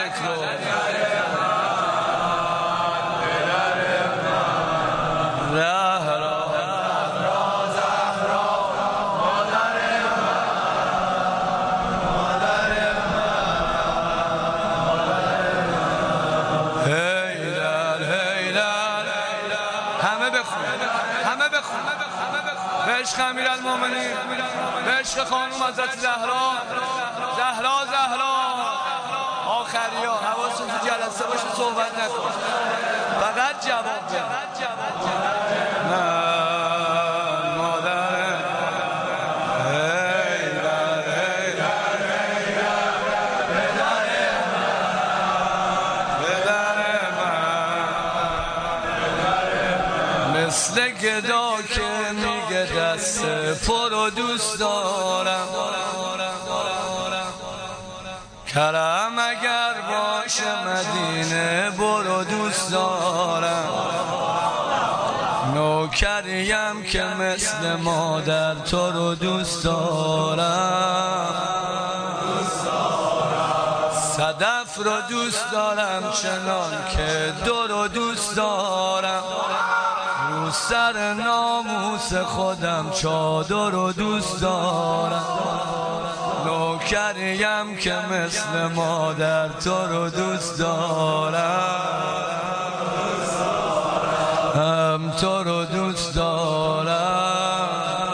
رو همه بخون به عشق امیرالمومنین، به عشق خانم حضرت زهرا. آخریا حواستون تو جلسه باشه، صحبت نکن، فقط جواب بده. مثل گدا که میگه دست پر و دوست دارم، کرم اگر باشه مدینه برو دوست دارم. نوکریم که مثل مادر تو رو دوست دارم. صدف رو دوست دارم چنان که دو رو دوست دارم. رو سر ناموس خودم چادر رو دوست دارم. نوکریم که مثل مادر تو رو دوست دارم. تو رو دوست دارم.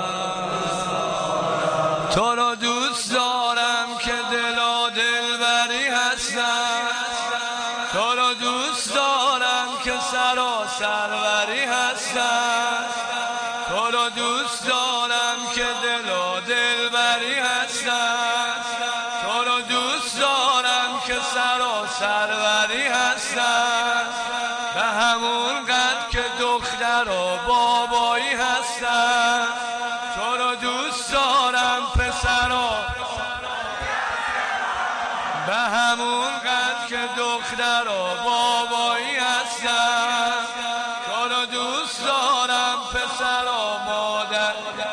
تو رو دوست دارم که دل و دلبری هستم. تو رو دوست دارم که سر و سروری هستم. تو رو دوست دارم که دل و دلبری هستم. تو رو دوست دارم که سر و سروری هستم. به همون قد که دختر و بابایی هستم. تو رو دوست دارم پسر و به همون قد که دختر و بابایی هستم. تو رو دوست دارم پسر و مادر.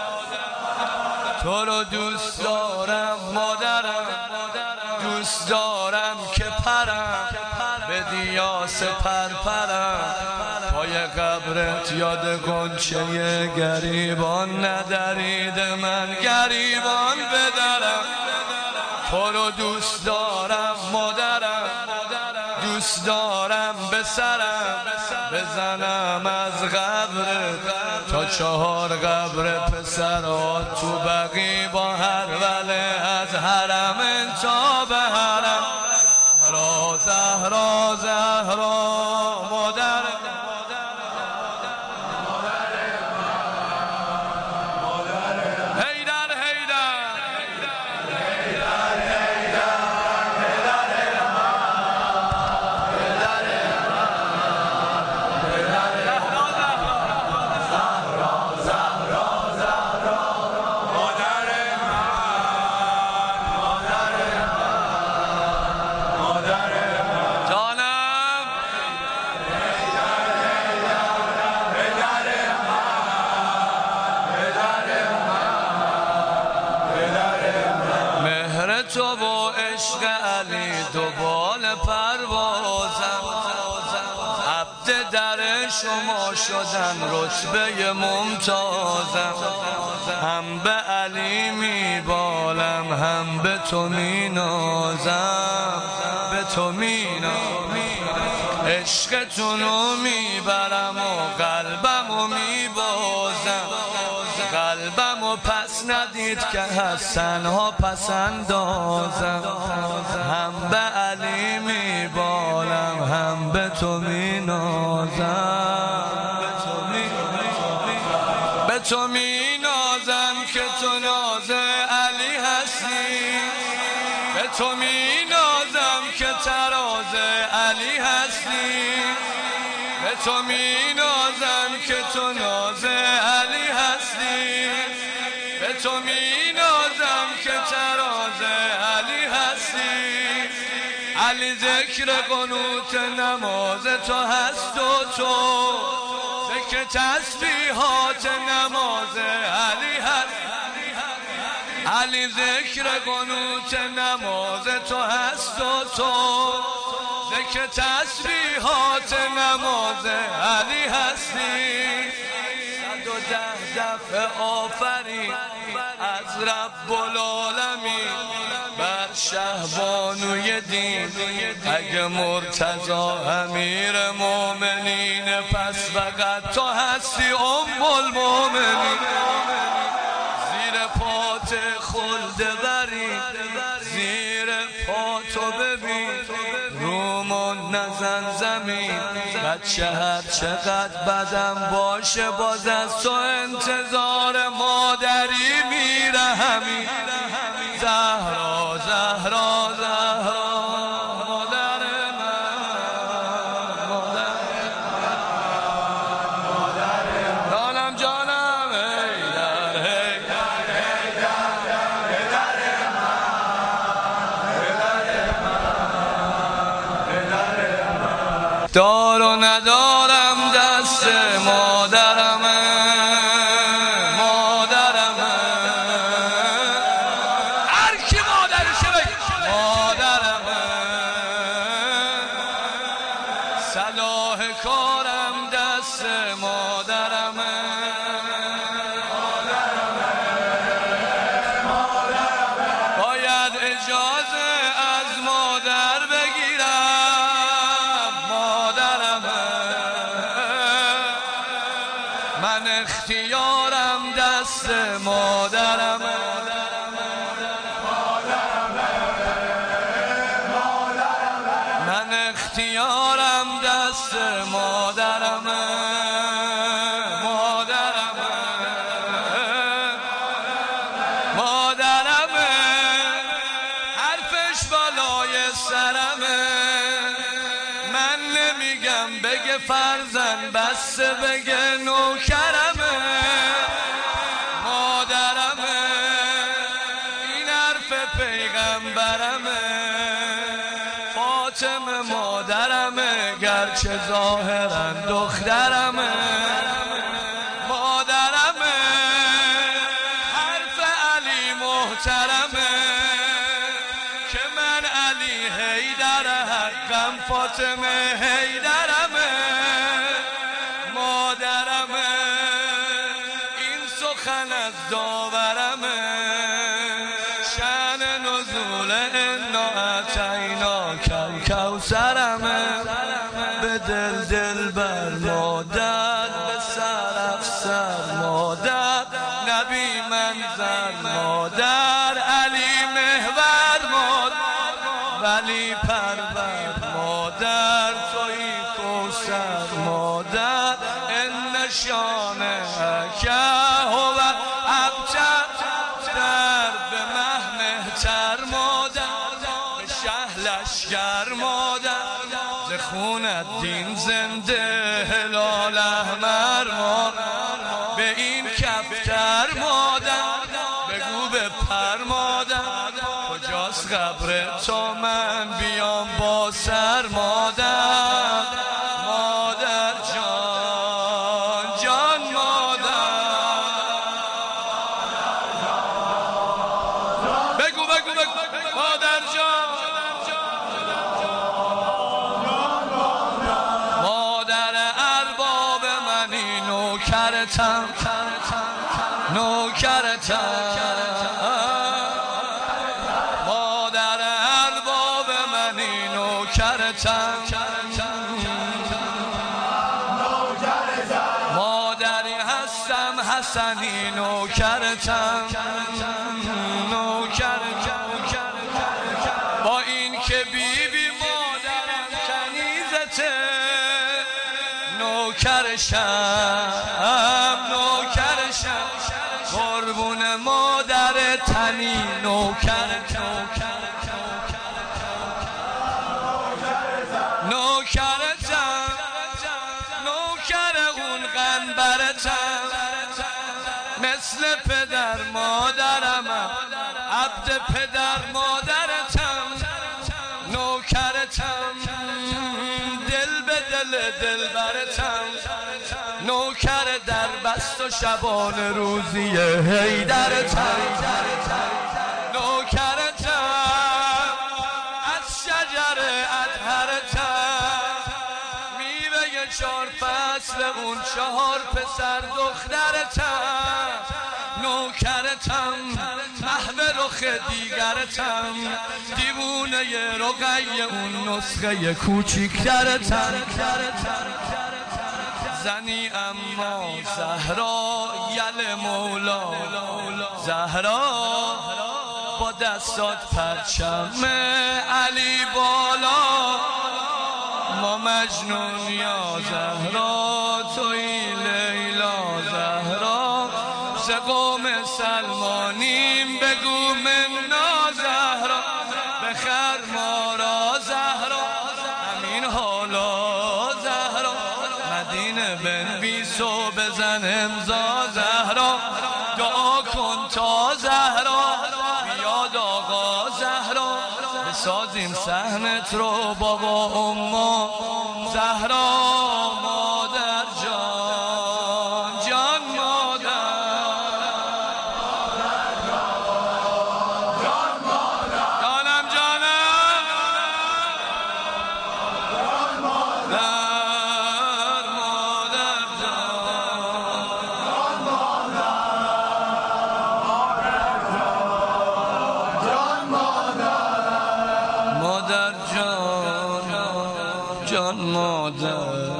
تو رو دوست دارم مادرم. دوست دارم که پرم به دیاس پرپرم. پای قبرت یاد گنچه گریبان ندرید من گریبان بدرم. تو رو دوست دارم مادرم. دوست دارم به سرم بزنم از قبرت تا 4 قبر پسرات تو بقی با هر وله از حرم تا به حرم. زهرا مادر تو و عشق علی دوبال پروازم. عبد در شما شدن رتبه ممتازم. هم به علی میبالم هم به تو مینازم. به تو مینازم عشقتونو میبرم و قلبمو میبازم. قلبمو پس ندید که حسنها پسندازم. هم به علی میبالم هم به تو مینازم. به تو مینازم که تو ناز علی هستی. به تو مینازم که تراز علی هستی. به تو مینازم که تو ناز علی هستی. به تو مینازم که تراز علی هستی. علی ذکر قنوت نماز تو هست و تو ذکر تسبیحات نماز علی هست. علی ذکر قنوت نماز تو هست و تو ذکر تسبیحات نماز علی هستی 110 دفعه آفرین از رب العالمین بر شهبانوی دین اگه مرتضی امیر مومنین پس فقط تو هستی ام المومنین زیر پات خلد بری زیر پاتو ببین رومون نزن زمین بچه هر چقدر بدم باشه باز از تو انتظار مادری میره همین زهرا زهرا زهرا مادر من مادر جانم جانم هیدر دار و ندارم دست مادرم مادرم هر کی مادرشه بگه مادرم صلاح کارم دست مادرم باید اجازه از مادر بگیرم مادرم من اختیارم دست مادرم من اختیارم دست مادرم مادرم مادرم حرفش بالای سرمه من نمیگم بگه فرزن بس بگه نوکرمه مادرمه این حرف پیغمبرمه فاطمه مادرمه گرچه ظاهرا دخترمه مادرمه حرف علی محترمه که من علی حیدر حقم فاطمه حیدرمه مادرمه این سخن از داورمه شأن نزول انا اعطینا کوثرمه به دل دل بر مادر به سر افسر مادر نبی منظر مادر علی محور مادر ولی پرور مادر توی کوثر مادر ان شانئک هو ابتر در به مهمهتر مادر به شه لشکر مادر ز خونت دین زنده هلال احمر مادر به این کفتر مادر بگو به پر مادر کجاست قبر تو من بیام با سر مادر مادر جان جان مادر بگو بگو بگو مادر جان مادر ارباب منی نوکرتم نوکرتم مادر ارباب منی نوکرتم مادری هستم حسنی نوکرتم نوکرتم با این که بیبی مادرم کنیزته نوکرشم نوکرشم قربون مادر تنی نوکرتم نوکرتم نوکر اون قنبرتم مثل پدر مادرم عبد پدر مادرتم نوکرتم دل به دل دلبرتم نوکر در است و شبان روزی حیدرتم نوکرتم از شجر اطهرتم میوه 4 فصل اون 4 پسر دخترتم نوکرتم محو رخ دیگرتم دیوونه رقیه اون نسخه کوچیکترتم زنی اما زهرا یل مولا زهرا با دستات پرچم علی بالا ما مجنون یا زهرا توی لیلا زهرا ز قوم سلمانیم بگو منا زهرا بخر ما را زهرا همین حالا زهرا مدینه بنویس و بزن امضا زهرا دعا کن تا زهرا بیاد آقا زهرا بسازیم صحنت رو بابا اما زهرا مادر جان جان مادر جانم جانم در مادر جان مادر جان جان مادر